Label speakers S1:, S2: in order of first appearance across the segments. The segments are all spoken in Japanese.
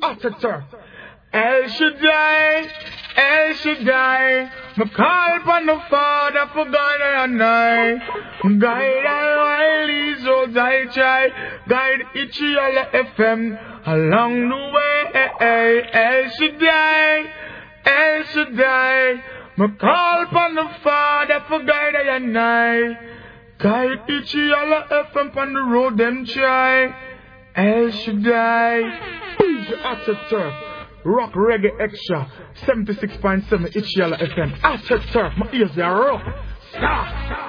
S1: Ataturk. El Shaddai, El Shaddai. Me call upon the Father for God and I. Guide all while these roads I try. Guide Ichiala FM along the way. El Shaddai, El Shaddai. Me call upon the Father for God and I. Guide Ichiala FM on the road them try. El Shaddai. Ataturk. Rock Reggae Extra 76.7 Ichiala FM. Ataturk. My ears are rock. Stop.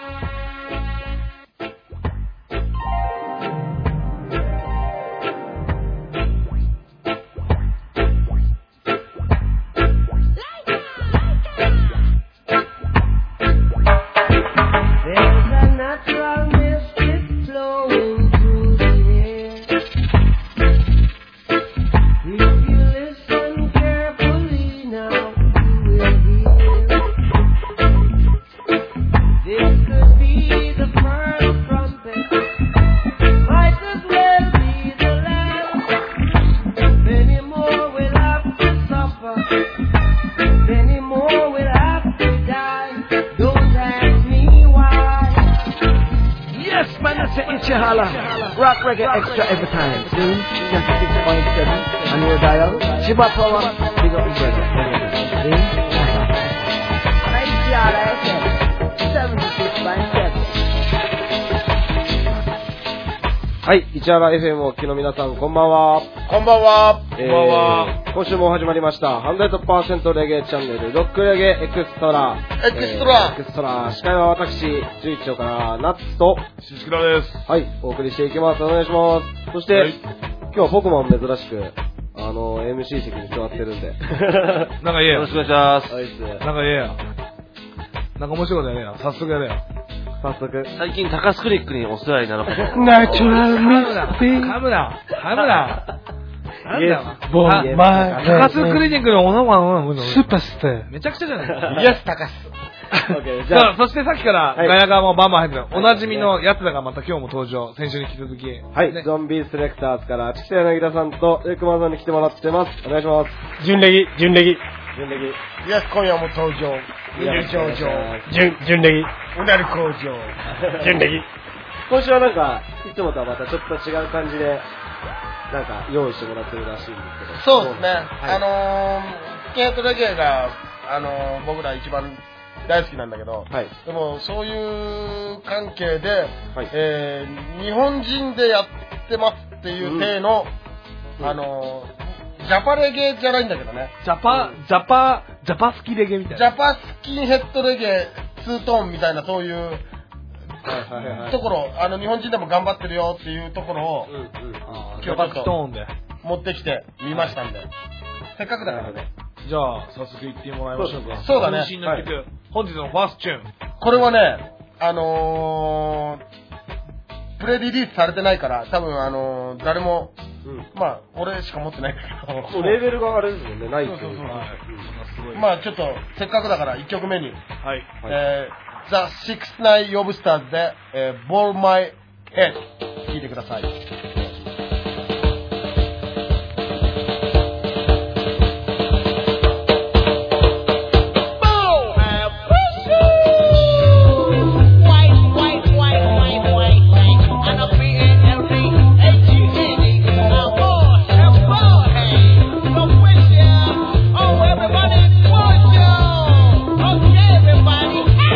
S2: Rock Reggae Extra every time. Soon, 76.7 on your dial. Shiba Power, big up his brother. Ichiala FM, 76.7.
S3: はい、市原 FM をお聞きの皆さん、こんばんは。
S1: こんばんは。こんばんは。
S3: 今週も始まりました、100% レゲエチャンネル、ロックレゲエエクストラ。
S1: エクストラ。
S3: エクストラ。司会は私、11丁からナッツと、
S1: シシキラです。
S3: はい、お送りしていきます。お願いします。そして、はい、今日は僕も珍しく、MC 席に座ってるんで。
S1: なんか言えよ。
S3: よろしくお願いします。
S1: なんか言えよ。なんか面白いことやれよ。早速やれよ。
S3: 早速。
S4: 最近高須クリックにお世話になること。
S1: ナチュラルミスティー。噛むな。なんだよ。高須クリニックのお名前スーパーステー。めちゃくちゃじゃないイエス高須。じゃあ、そしてさっきからガヤがもうバンバン入ってる。おなじみのやつらがまた今日も登場。先週に引き続き。
S3: はい。ゾンビセレクターズから千柳田さんとエクマさんに来てもらってます。お願いします。
S1: 準レギ。
S3: イ
S1: エス、今夜も登場。準レギ。うなる工場。準レギ。
S3: 今週はなんか、いつもとはまたちょっと違う感じで、なんか用意してもらってるらしいんですけど。
S5: そうですね。スキンヘッドレゲエが、僕ら一番大好きなんだけど、
S3: はい、
S5: でもそういう関係で、
S3: はい、
S5: 日本人でやってますっていう体の、ジャパレゲじゃないんだけどね。
S1: ジャパスキレゲみたいな。
S5: ジャパスキンヘッドレゲツートーンみたいなそういうところ、日本人でも頑張ってるよっていうところを、今日ちょっと持ってきてみましたんで、せっかくだからね。
S1: じゃあ早速行ってもらいましょうか。
S5: そうだね。
S1: 渾身の曲、本日のファーストチューン。
S5: これはね、プレリリースされてないから多分誰も、まあ俺しか持ってないんだけど。
S3: レーベルがあれですもんね、ないっていう。
S5: まあちょっとせっかくだから1曲目に、
S1: はい。
S5: The 69 Yobsters で、Ball My Head 聴いてください。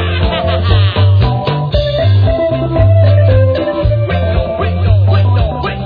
S6: With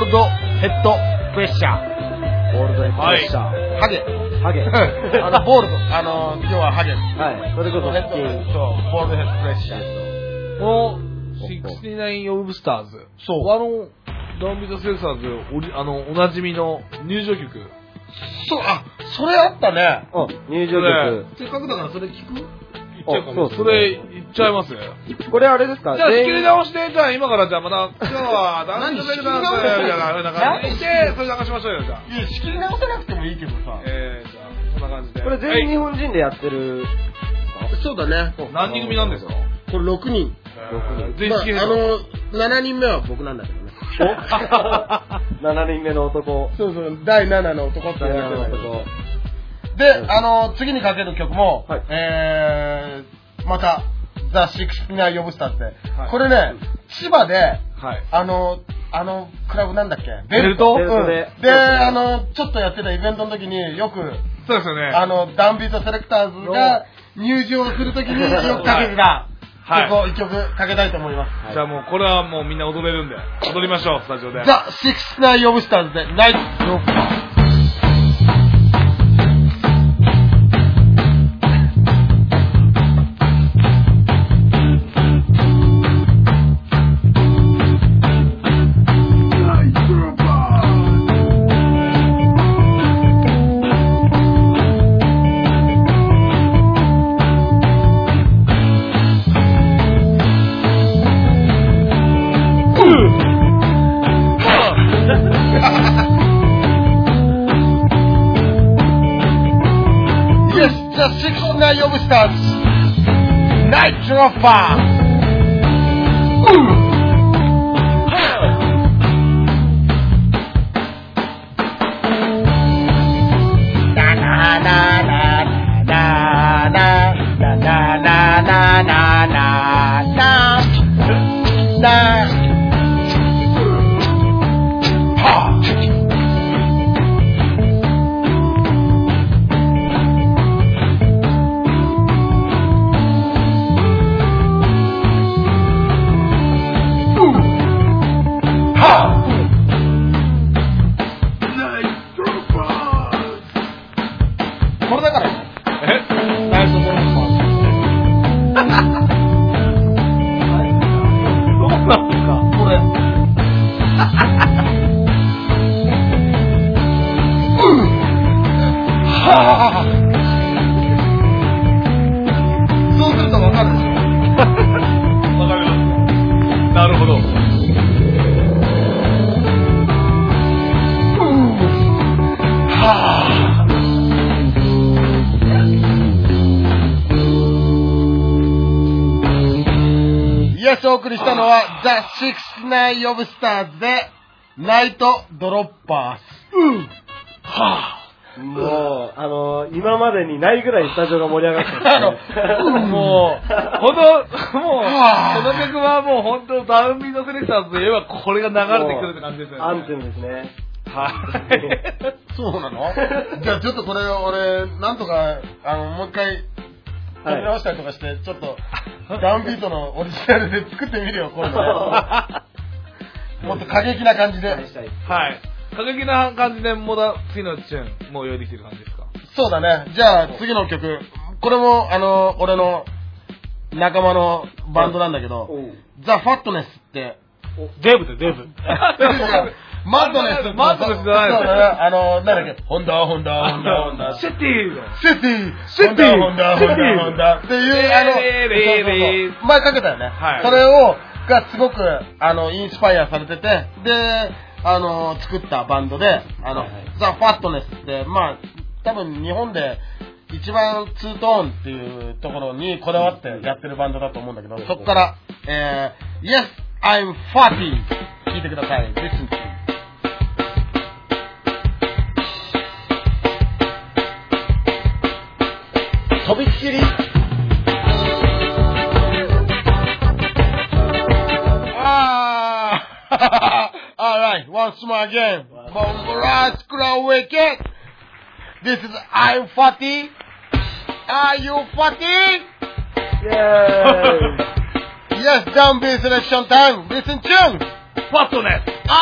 S5: ールドヘッドプレッシャー。
S3: ボールドヘッドプレッシャー。
S5: ハゲ。
S3: ハゲ。
S5: ボールド。今日はハゲ。
S3: はい。それこそ
S5: ヘッド、そう、ボールドヘッドプレッシャー。
S1: この、69オブスターズ。
S5: そう。
S1: ダウンビートセレクターズ、おなじみの入場曲。
S5: そう、それあったね。
S3: 入場曲。
S1: せっかくだからそれ聞く？
S3: いっちゃうかも。
S1: それ、いっちゃいます。
S3: これあれですか？
S1: じゃあ仕切り直して、じゃあ今からじゃあまた、今日はダウンビートセレクターズ、みたいな感じで、それ流しましょうよ、じゃあ。
S5: いや、仕切り直さなくてもいいけどさ。
S1: じゃあ、そんな感じで。
S3: これ全員日本人でやってる。
S5: そうだね。
S1: 何人組なんですか？
S5: これ6人。
S1: 全員
S5: 7人目は僕なんだけどね。
S3: 7人目の男。
S5: そう、第7の男って言われてる男。で、次にかける曲も、また、ザ・69オブスターズで、これね、千葉で、クラブなんだっけ？
S1: ベルト
S5: で、ちょっとやってたイベントの時によく、
S1: そうですよね。
S5: ダウンビートセレクターズが入場する時によくかけてた曲を1曲かけたいと思います。
S1: じゃあもう、これはもうみんな踊れるんで、踊りましょう、スタジオで。
S5: ザ・69オブスターズで、ナイト・ロッカー。69 オブスターズナイトロッパー。これだからね。ナイトドロッパー。そうなんですか。これ。そうするとわかるでしょ。わかります。なるほど。お送りしたのはザ・69オブスターズでナイトドロッパーズ。
S3: もう、今までにないぐらいスタジオが盛り上がってます、
S1: もう、この曲はもう本当ダウンビートセレクターズといえばこれが流れてくるって感じですよね。
S3: アンセムですね。
S1: はい。
S5: そうなの？じゃあちょっとこれ俺、なんとか、もう一回、撮り直したりとかして、ちょっと、ダウンビートのオリジナルで作ってみるよ、こういうの。もっと過激な感じで。はい。
S1: 過激な感じで、次のチューン、もう用意できてる感じですか？
S5: そうだね。じゃあ、次の曲。これも、俺の仲間のバンドなんだけど、ザ・ファットネスって。
S1: デブ。
S5: マッドネスじゃないです。なんだっけ、ホンダ。
S1: シティ
S5: ホンダっていう、前かけたよね。それがすごく、インスパイアされてて、で、作ったバンドで、ザ・ファットネスって、多分日本で一番ツートーンっていうところにこだわってやってるバンドだと思うんだけど、そこから、Yes, I'm Fatty 聞いてください。Listen to me.とびっきりAlright, once more again. Bombaras Crow Wicked. This is I'm Fatty. Are you Fatty?
S3: Yay!
S5: Yes, downbeat selection time. Listen to
S1: Fatness.
S5: Are you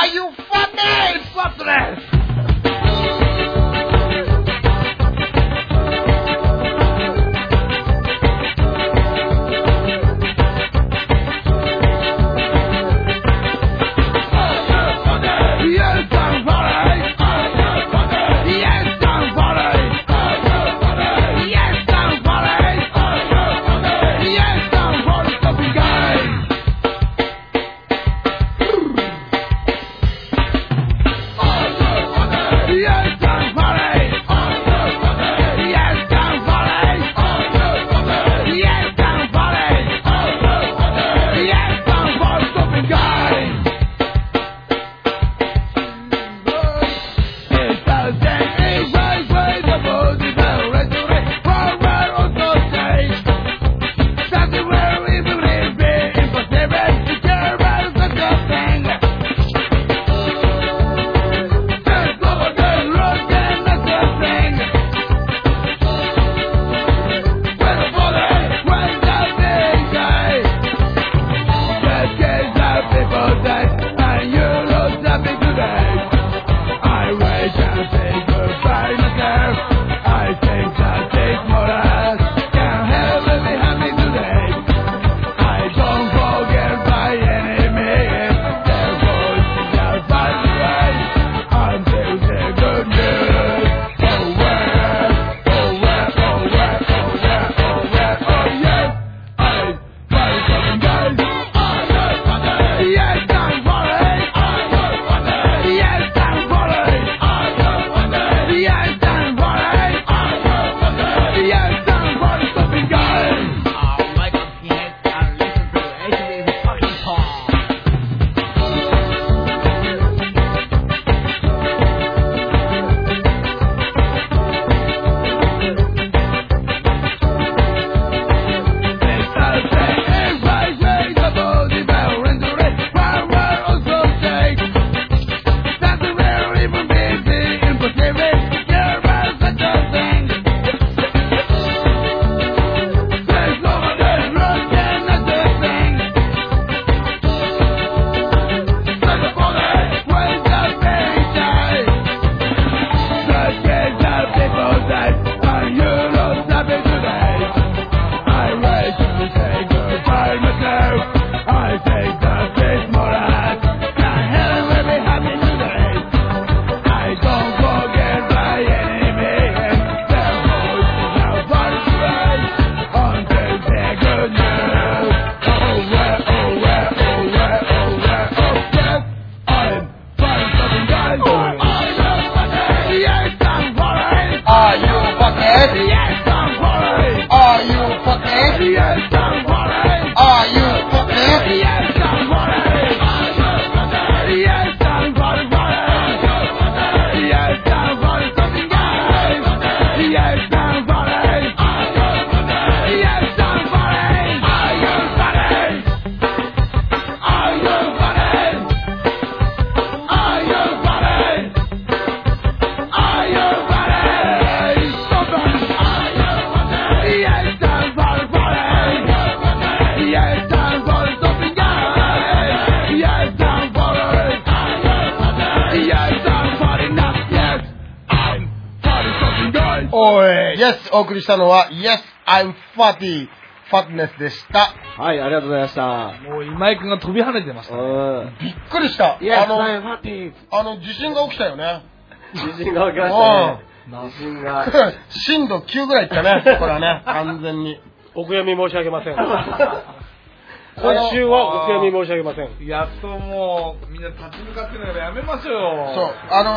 S5: お送りしたのは Yes, I'm Fatty Fatness でした。
S3: はい、ありがとうございました。
S1: もう今井くんが飛び跳ねてましたね。
S5: びっくりした。
S3: Yes, I'm Fatty。
S5: 地震が起きたよね。
S3: 地震が起きましたね。地震が。
S5: 震度9ぐらいいったね、これはね、完全に。
S6: お悔やみ申し上げません。今週はお悔やみ申し上げません。
S1: やっともうみんな立ち向かってるのやめましょうよ。
S5: そう、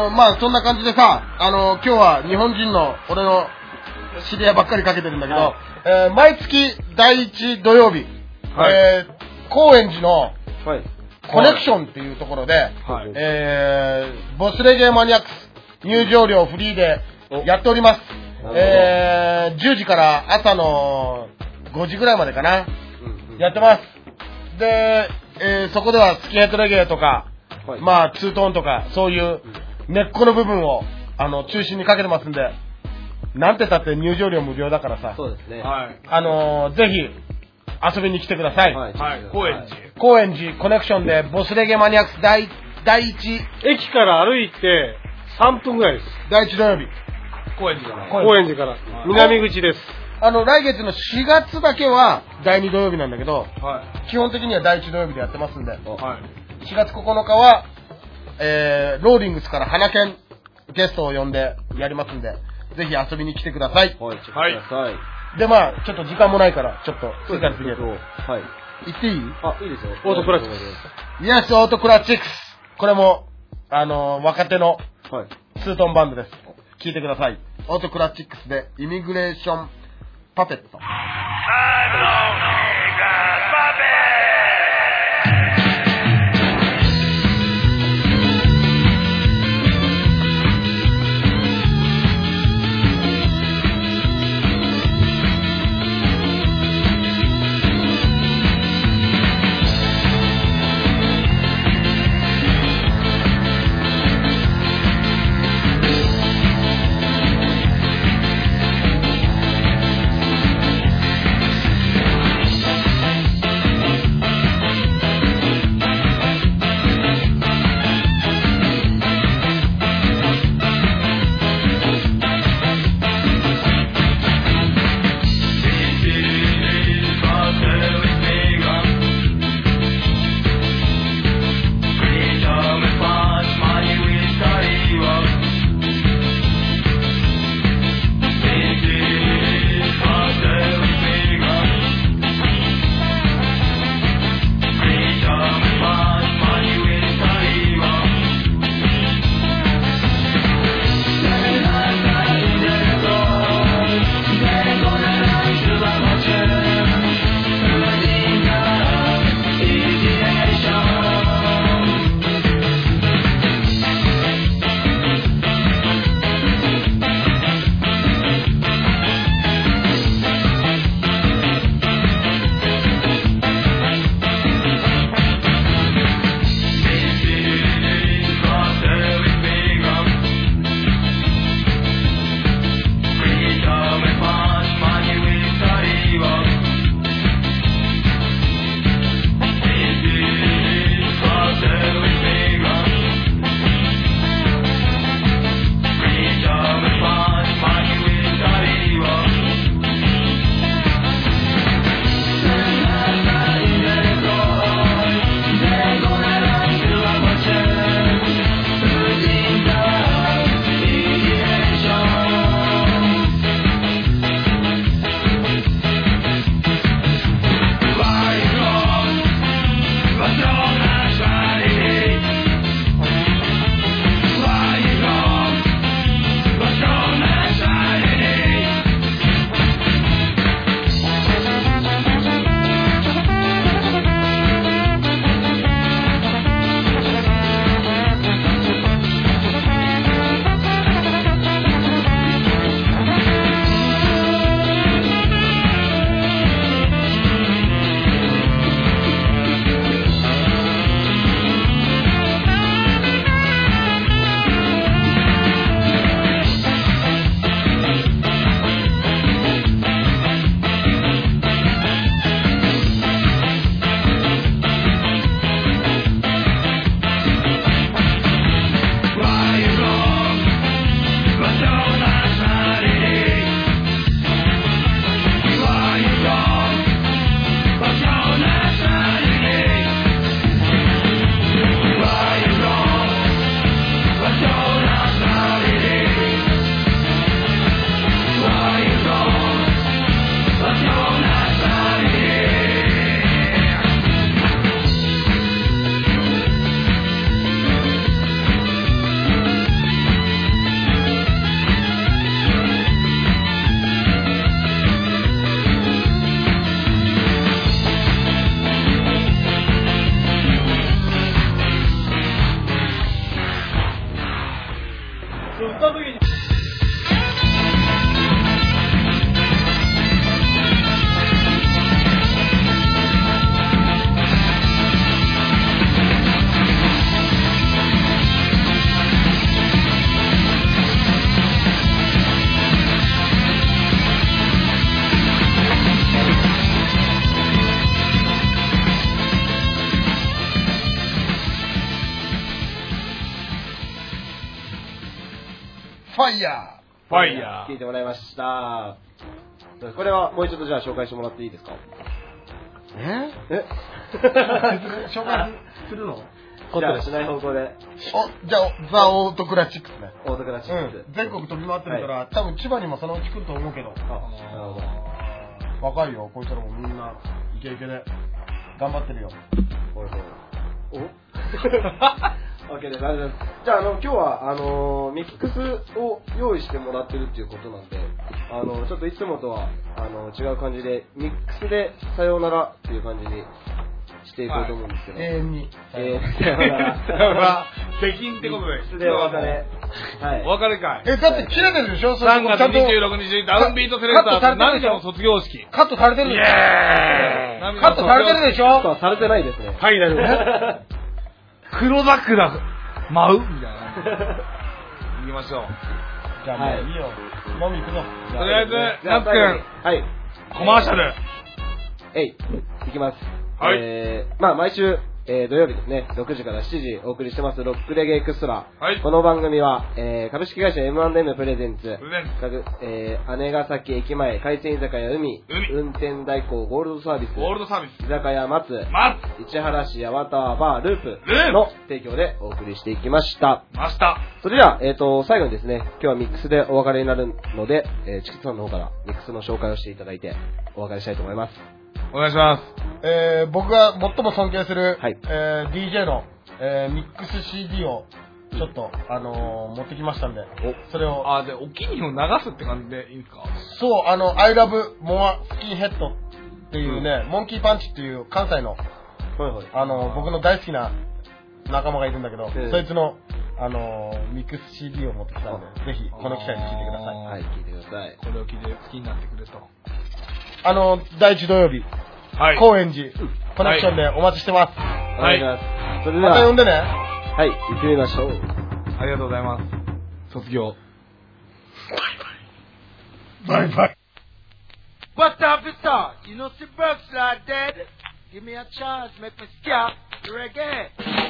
S5: まあそんな感じでさ、今日は日本人の俺の知り合いばっかりかけてるんだけど、毎月第1土曜日、高円寺のコネクションっていうところで、ボスレゲーマニアックス入場料フリーでやっております。10時から朝の5時ぐらいまでかな、やってます。で、そこではスキンヘッドレゲエとか、まあツートーンとかそういう根っこの部分を中心にかけてますんで、なんてたって入場料無料だからさ。
S3: そうですね。
S5: ぜひ遊びに来てください。
S1: はい。高円寺
S5: コネクションでボスレゲマニアックス第第一。
S6: 駅から歩いて3分ぐらいです。
S5: 第一土曜日。
S1: 高円寺から。
S6: 高円寺から。南口です。
S5: 来月の4月だけは第2土曜日なんだけど、
S1: は
S5: 基本的には第1土曜日でやってますんで、
S1: い。はい。
S5: 4月9日は、ローリングスから花犬ゲストを呼んでやりますんで、ぜひ遊びに来てください。
S3: はい、チェックください。
S5: で、まあ、ちょっと時間もないから、ちょっと、次から次へと。
S3: はい。
S5: 言っていい？
S3: あ、いいですよ。
S6: オートクラチックス。
S5: イエス、オートクラチックス。これも、若手の
S3: はい。
S5: ツートンバンドです。聞いてください。オートクラチックスで、イミグレーションパペット。 ファイヤ
S1: ファイヤー。
S3: 聞いてもらいました。これはもう一度じゃあ紹介してもらっていいですか？
S5: ー。紹介するの？
S3: じゃあしない方向で。
S5: じゃあ、ザ・オートクラシックスね。
S3: オートクラシックス。
S5: 全国飛び回ってるから、多分千葉にもそのうち来ると思うけど。
S3: なるほど。
S5: 若いよ、こいつらもみんな、イケイケで。頑張ってるよ。
S3: OK です。じゃあ、今日は、ミックスを用意してもらってるっていうことなんで、ちょっといつもとは、違う感じで、ミックスでさようならっていう感じにしていこうと思うんですけど。
S5: 永遠に。
S3: さようなら。
S1: さようなら。出禁ってことで。
S3: ミックスでお別れ。はい。
S1: お別れ会。
S5: だって切れてるでしょ？
S1: 3月26日、ダウンビートセレクターズ涙の卒業式。
S5: カットされてるでしょ？カットされてるでしょ？
S3: カットされてないですね。
S6: ファイナル。
S1: 黒桜舞うみたいな。行きましょう。
S5: じゃあもういいよ。飲み行くぞ。
S1: とりあえず、ナッツくん。
S3: はい。
S1: コマーシャル。
S3: いきます。
S1: はい。
S3: 毎週、土曜日ですね、6時から7時お送りしてます、ロックレゲエクストラ。
S1: はい。
S3: この番組は、株式会社 M&M プレゼンツ、姉ヶ崎駅前、海鮮居酒屋海、運転代行ゴールドサービス、居酒屋松、市原市八幡バーループの提供でお送りしていきました。それでは、最後にですね、今日はミックスでお別れになるので、チキッツさんの方からミックスの紹介をしていただいて、お別れしたいと思います。
S1: お願いします。
S5: 僕が最も尊敬する、
S3: はい
S5: DJ の、ミックス CD をちょっと、持ってきましたんで、それを。
S1: で、お気に入りを流すって感じでいいんですか？
S5: そう、I love more skinhead っていうね、モンキーパンチっていう関西の、僕の大好きな仲間がいるんだけど、そいつの、ミックス CD を持ってきたんで、ぜひ、この機会に聴いてください。
S3: はい、聴いてください。
S1: これを聞いて好きになってくれと。
S5: 第1土曜日、高円寺、コネクションでお待ちしてます。
S3: はい。それでは、
S5: また呼んでね。
S3: はい、行ってみましょう。
S1: ありがとうございます。卒業。
S5: バイバイ。
S7: What up, it's up? You know, see Burks like dead. Give me a chance, make me scare reggae.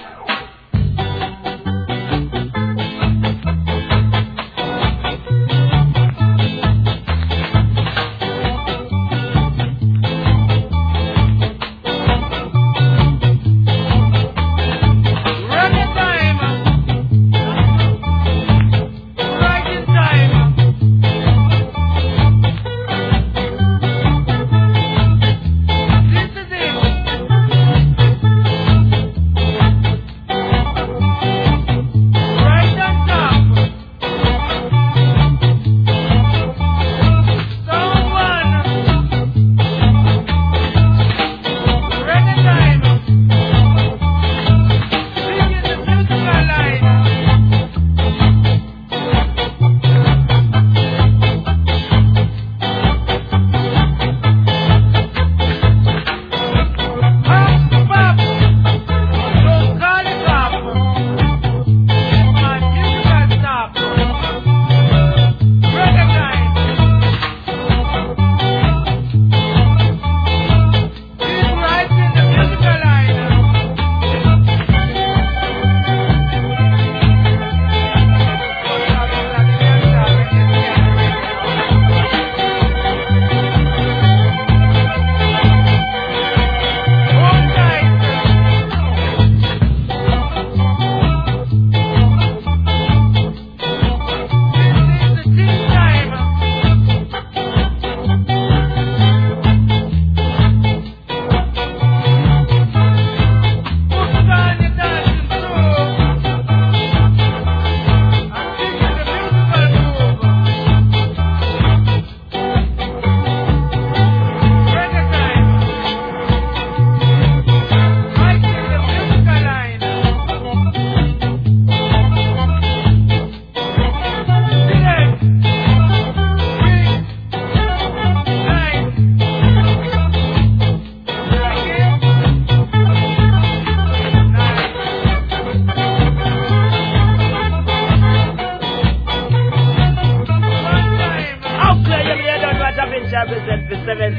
S7: represent for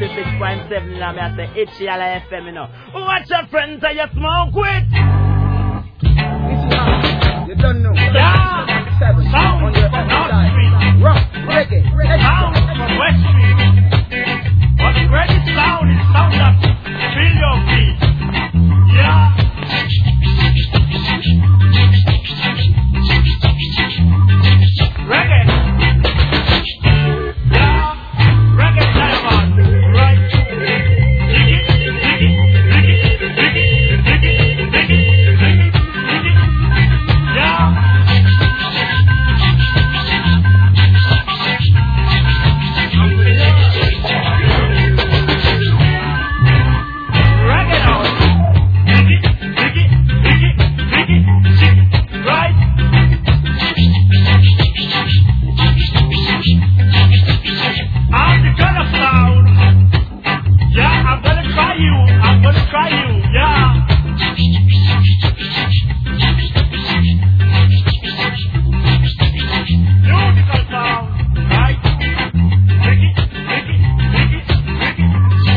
S7: 76.7 now me I say Itchy Ala FM, you know. Watch your friends and you smoke with.
S2: You don't know.
S7: Yeah.
S2: 107 on your side. Rock, reggae,
S7: sound from West Street. But the greatest sound is sound that feel your feet. Yeah. Reggae. Yeah. Reggae diamond. Right. Diggy, diggy, diggy, diggy, diggy, diggy, diggy, diggy. Yeah. Reggae now. Diggy, diggy, diggy, diggy, diggy. Right. I'm the gonna sound. Yeah, I'm gonna try you. I'm gonna try you. Yeah. Musical sound. Right. Diggy, diggy, diggy, diggy.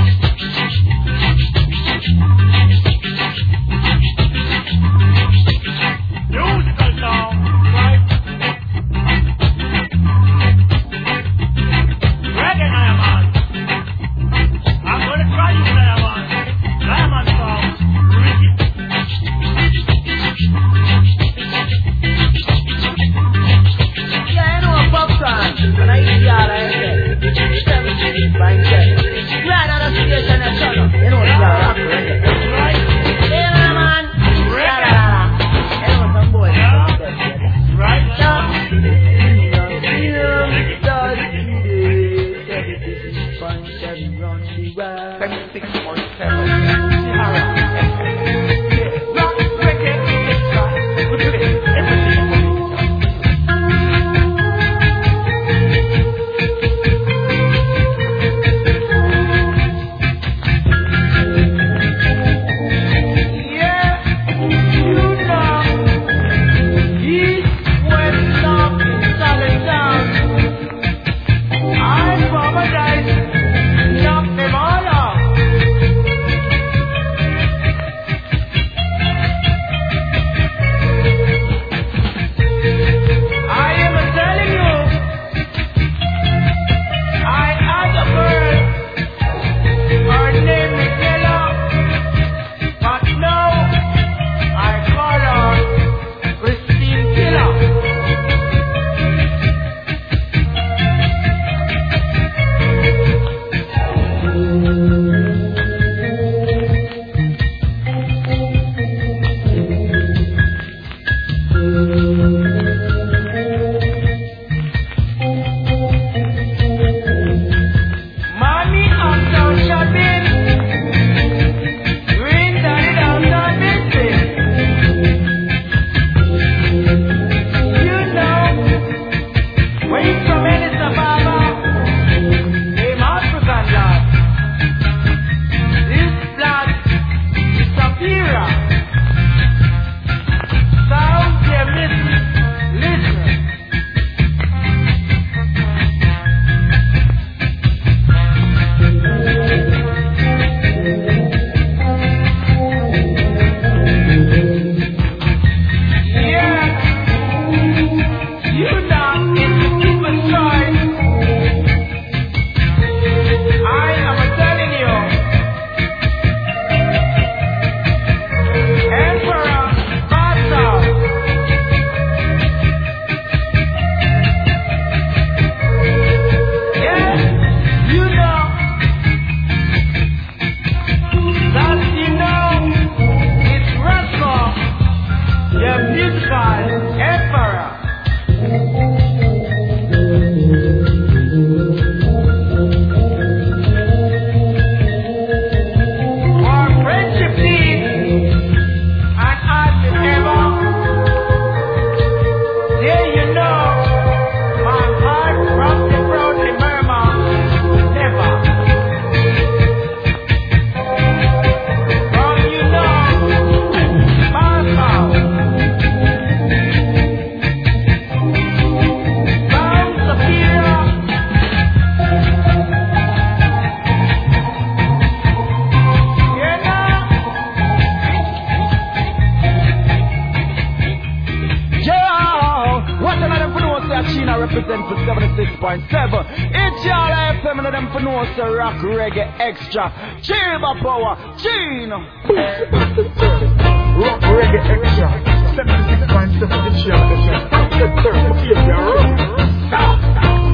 S7: Musical sound. Right. Reggae Diamond. I'm gonna try you, Diamond. Diamond sound. Ricky.
S2: Yeah, I know a pop song, and I eat y'all like that. 70s, fine set. Right on the station and shut up. You know it's y'all rock reggae.
S7: Right.
S2: Yeah, man.
S7: Reggae.
S2: You know some boys.
S7: Right.
S8: represent for 76.7. It's y'all FM and them for no sir rock reggae extra. Chiba power, Gino.
S1: Rock reggae extra. 76.7. It's y'all FM.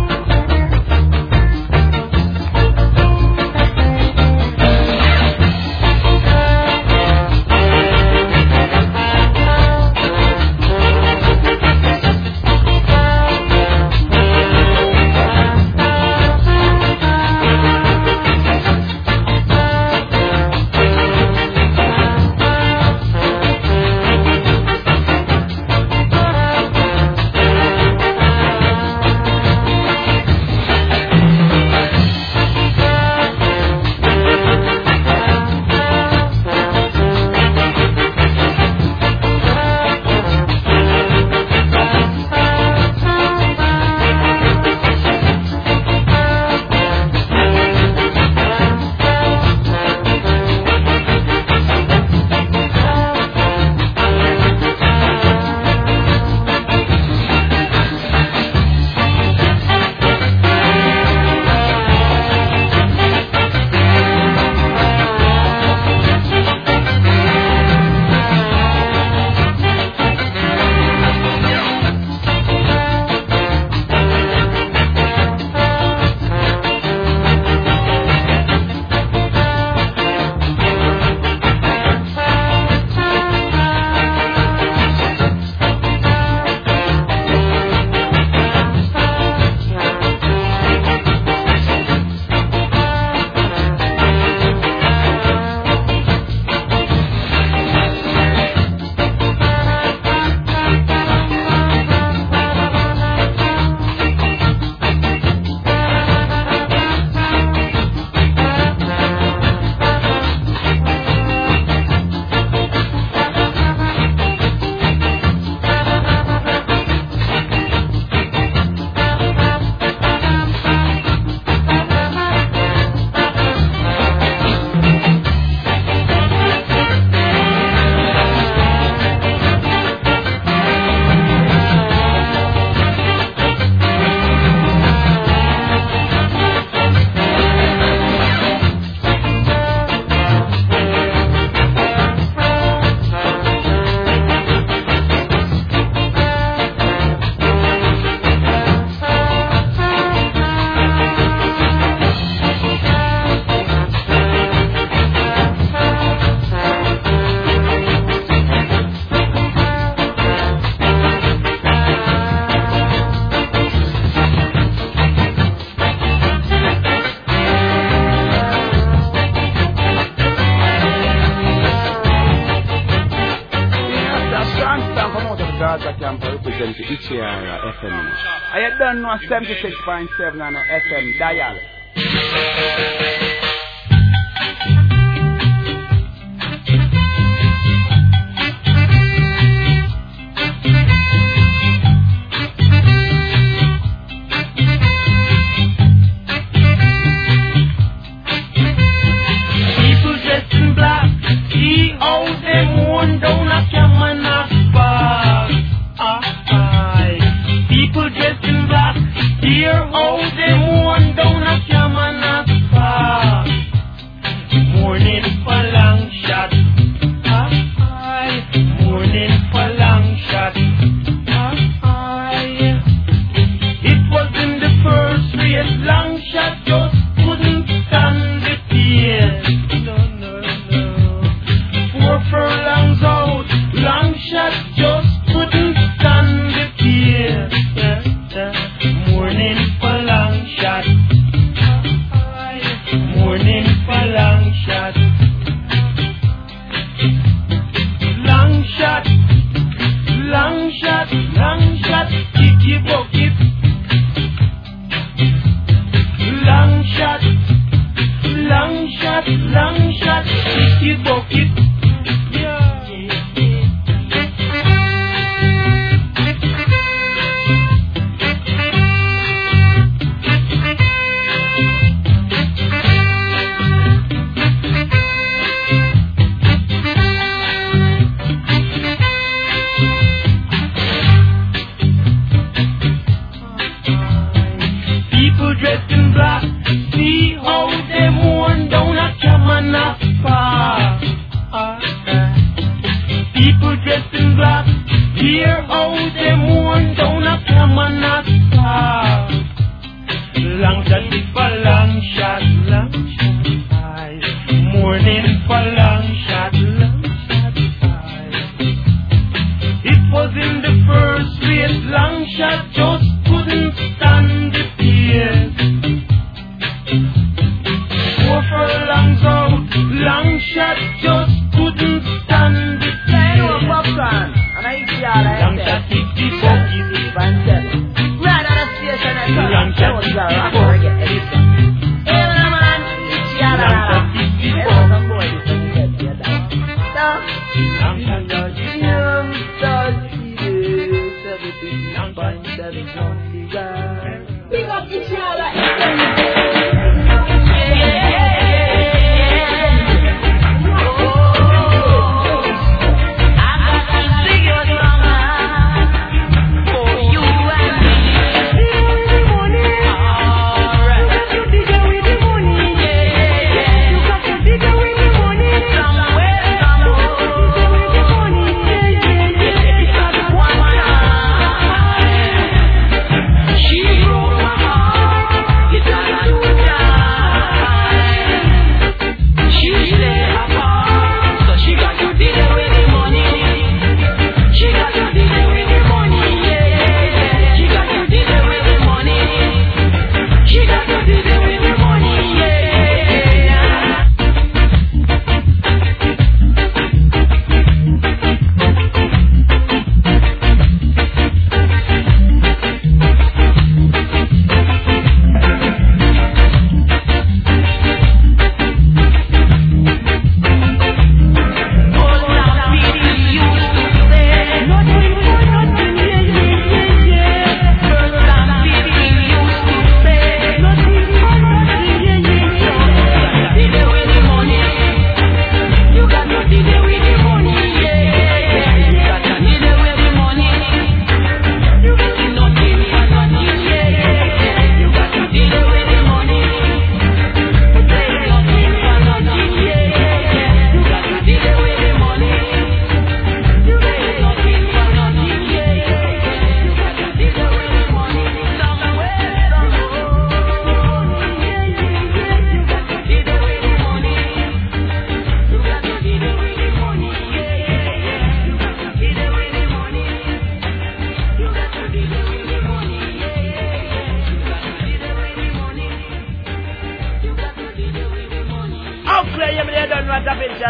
S8: I don't know 76.7 on the FM dial.
S7: People dressed in black, see how them worn down a camera bar. People dressed in black, hear how them worn down a camera bar. Morning for long shot, morning for long shot. It was in the first race, long shot just couldn't stand the pace. Four furlongs out, long shot just couldn't stand the pace. Morning for long shot, morning for long shot. Long shot, long shot, long shot, kicky bucket. Long shot, long shot, long shot, kicky bucket.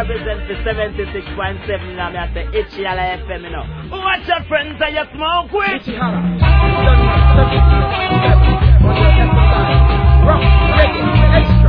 S2: represent for 76.7, you know, me I say Itchyala FM, you know. Watch your friends and you smoke with Itchyala. Rock, reggae, extra.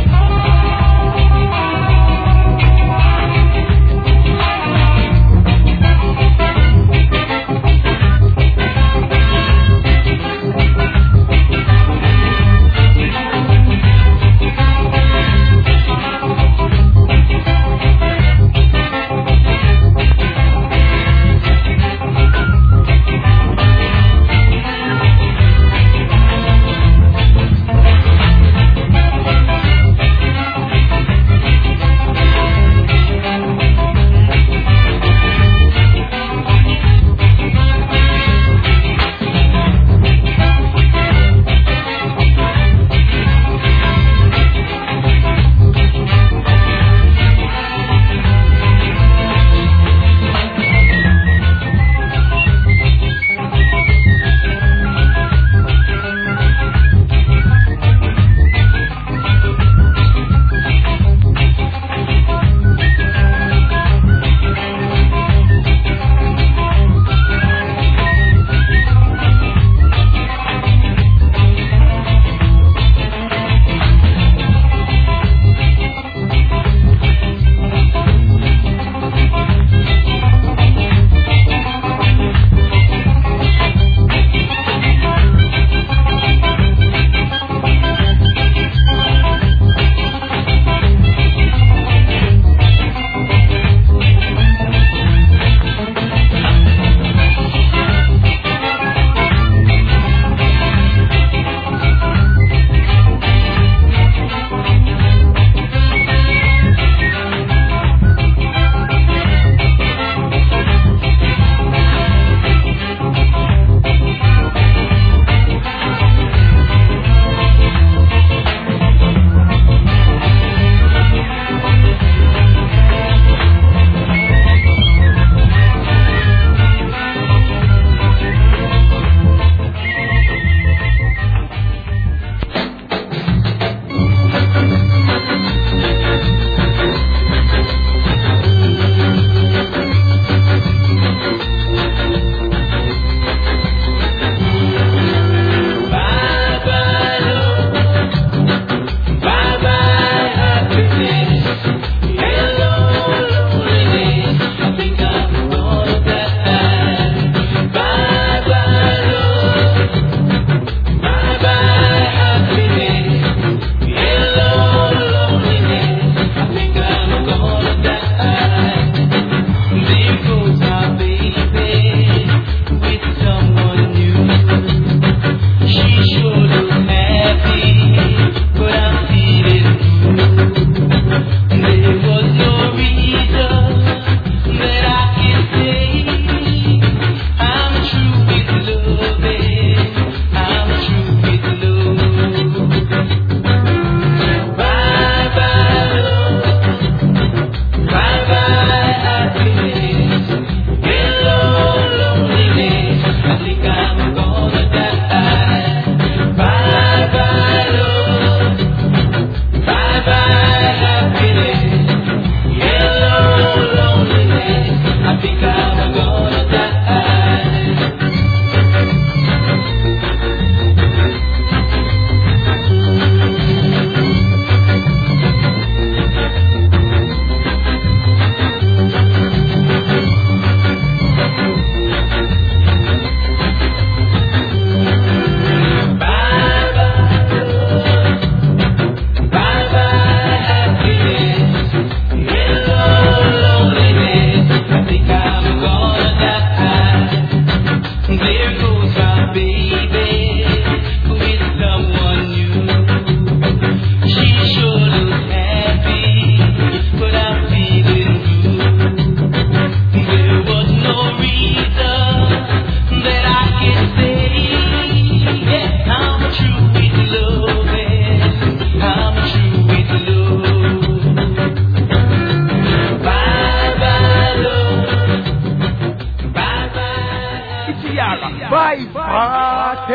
S7: Vibe Party.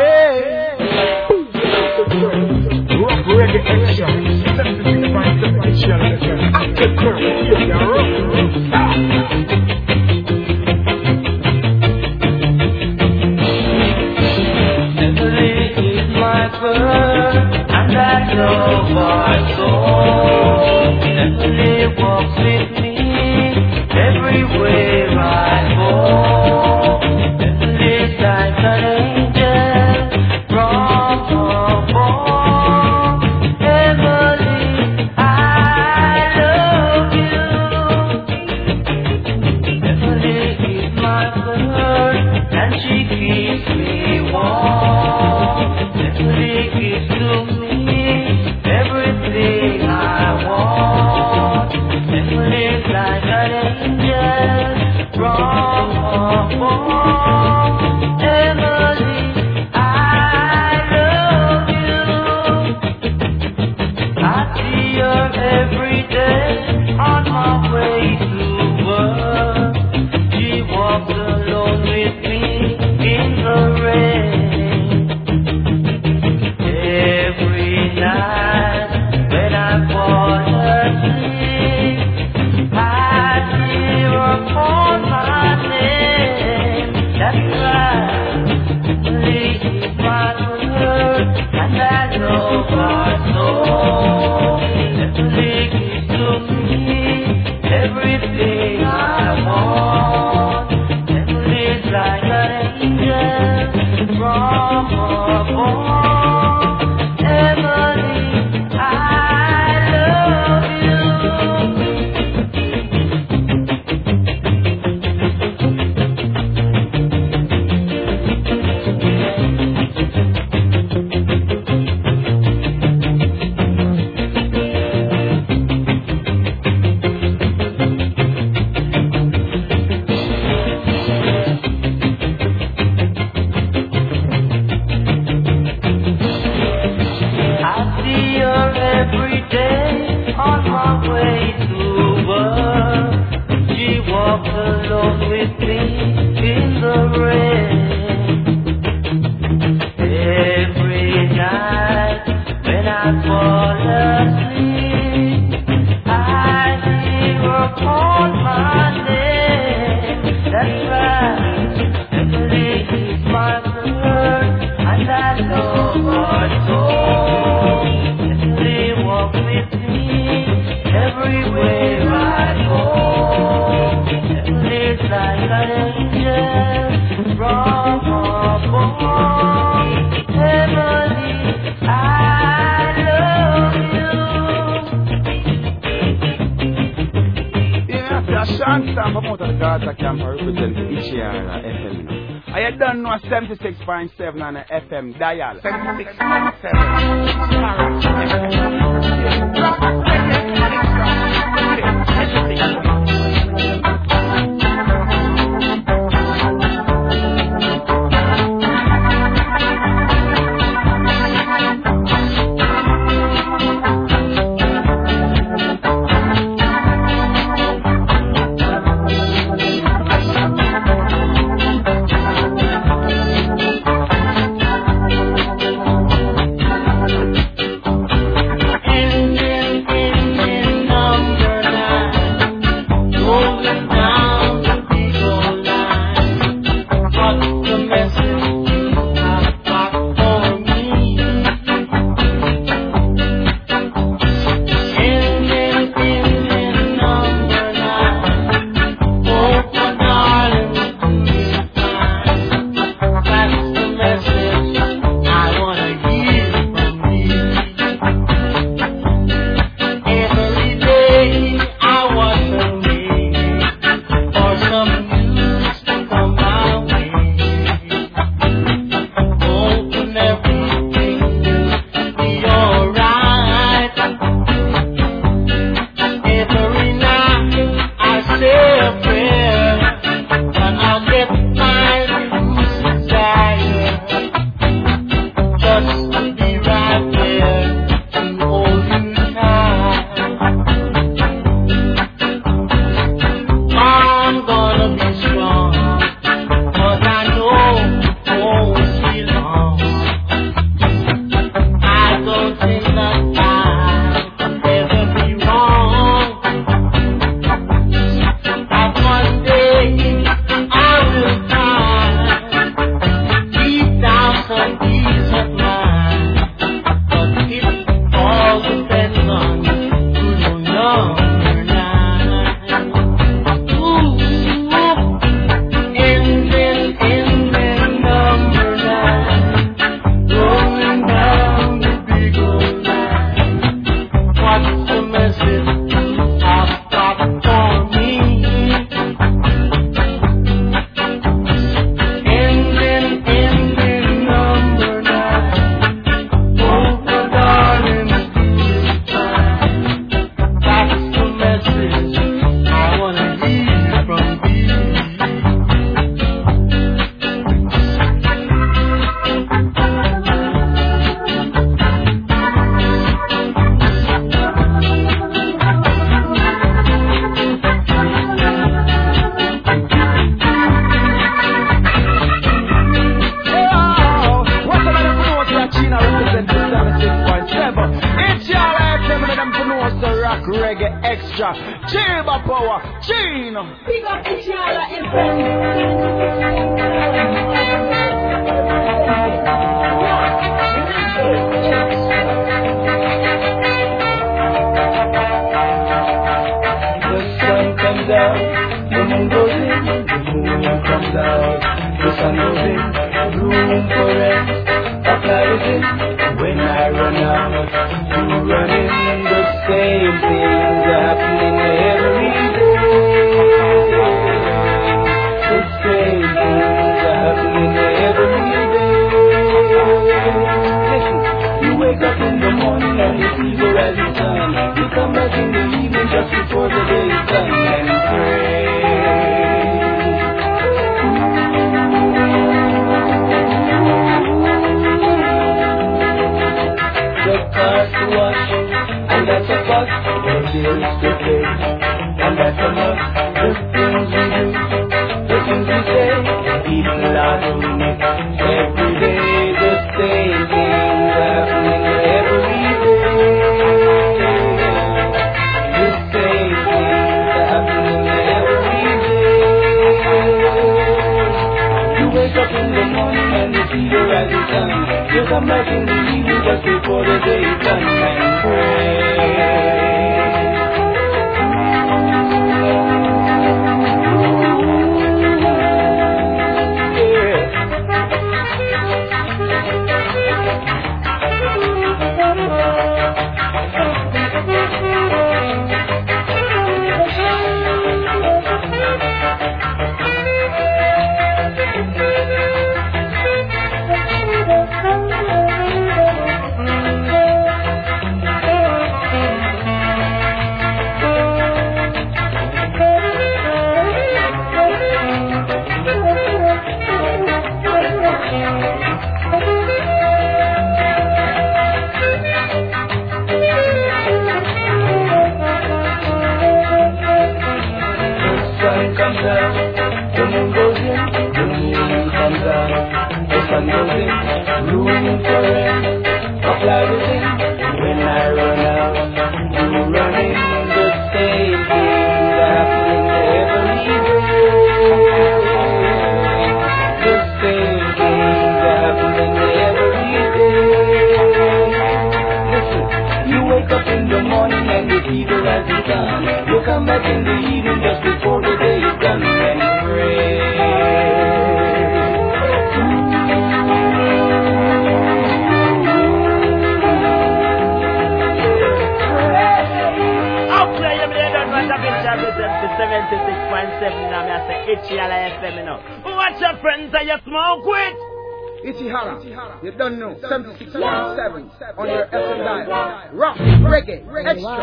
S7: Rock reggae extra. 76.7 Channel FM. Active current. she keeps me warm. Simply gives to me everything I want. Simply like an angel from above. Emily, I love you. I see her every day on my way to work. She walks alone with me in the rain. Every night when I fall asleep, I hear her call my name. That's right, please my word, and I know my soul. Please give to me everything I want. Please like an angel from above. Emily, I love you. I see her every day on my way to work. She walks alone with me in the rain. Every night when I fall asleep, I hear her call my name. That's right, Emily is my word, and I know her soul. Emily walk with me everywhere I go. Emily's like an angel from above. Emily, I love you.
S8: Yeah, that's Sean Stam from out of the Gaza camp representing Ichiara FM. I done know 76.7 on the FM dial.
S7: 76.7.
S8: extra. Chiba power, Gino.
S2: Pick up the Chala
S7: The sun comes out, the moon goes in, the moon comes out, the sun goes in, room for rest, a flight is in, when I run out, you run in, the same things are happening every day, the same things are happening every day. Listen, you wake up in the morning and you see the rising sun, you come back in the evening just before the day is done and pray. The cars to wash, and that's a fuss. The bills to pay, and that's a must. The things we do, the things we say, even loud doing it every day. The same things happening every day. The same things happening every day. You wake up in the morning and you see the rising sun. You come back in the evening just before the day is done and pray.
S8: You don't know, 76.7 on your FM dial. Rock, reggae, extra.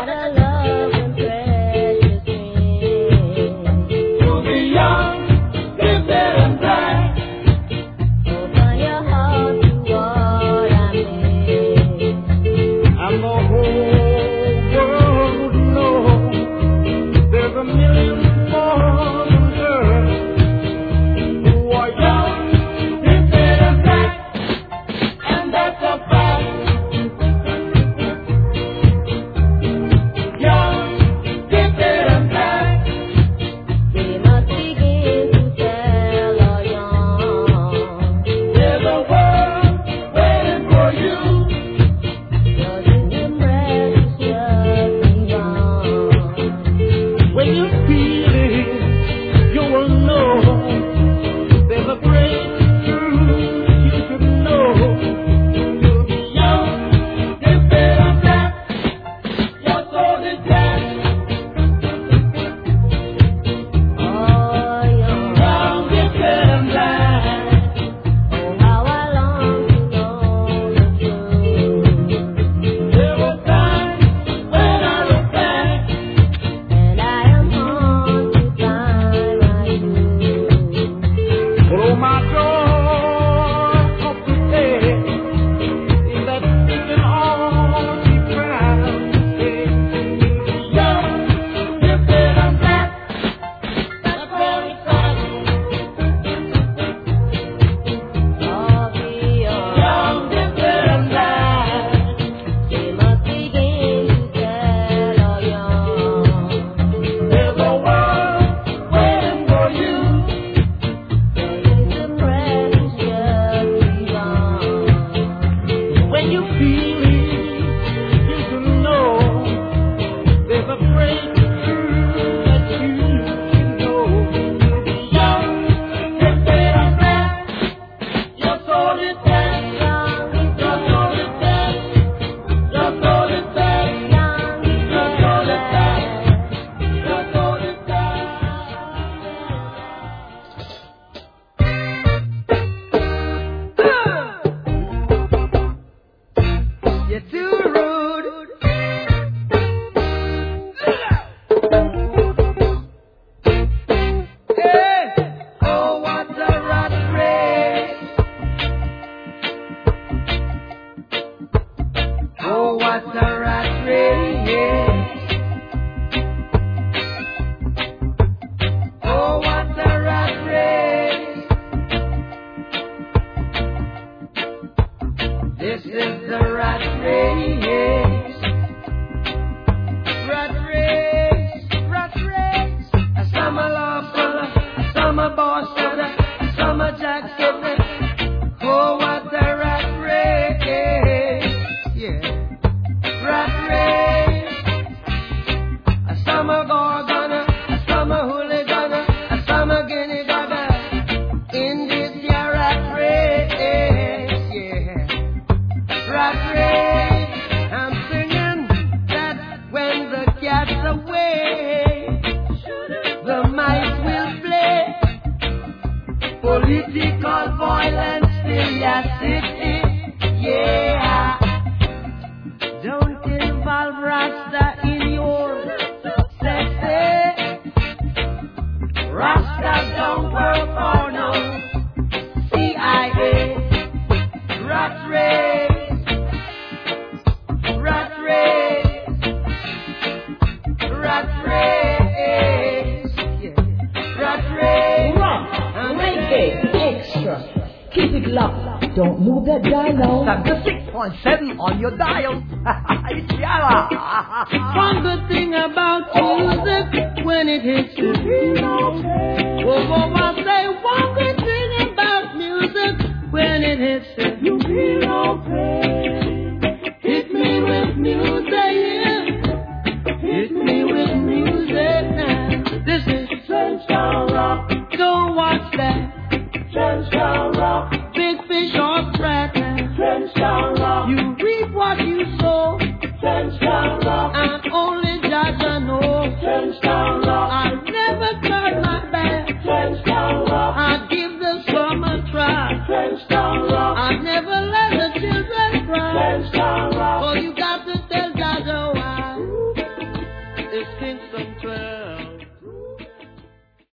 S8: To be young, live there and die. Open your heart to what I made. And the whole world knows there's a million more girls who are young.
S2: Political violence in your city, yeah. Don't involve Rasta in your success. Rasta don't work for no CIA. Rat race, rat race, rat race, yeah. Rat race.
S9: Reggae Extra. Keep it locked. Don't move that dial now.
S2: That's the 6.7 on your dial. It's Yara. One good thing about music when it hits you. I say one good thing about music when it hits you. You feel okay.